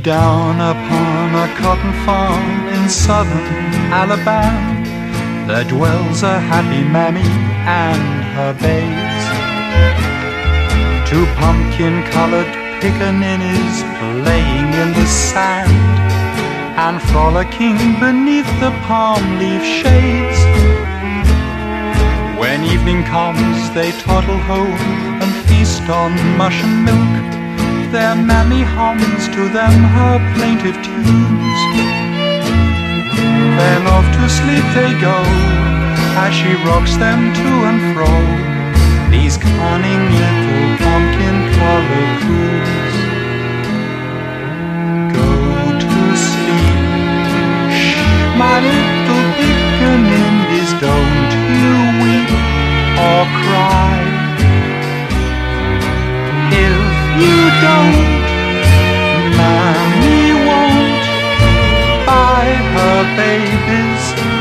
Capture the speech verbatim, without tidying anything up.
Down upon a cotton farm in southern Alabama, there dwells a happy mammy and her babes. Two pumpkin-colored pickaninnies playing in the sand and frolicking beneath the palm leaf shades. When evening comes, they toddle home and feast on mush and milk. Their mammy hums to them her plaintive tunes. Then off to sleep they go as she rocks them to and fro, these cunning little pumpkin-colored coos. Go to sleep, shh, my little pickaninnies, don't you weep or cry. If you don't, Mammy won't buy her babies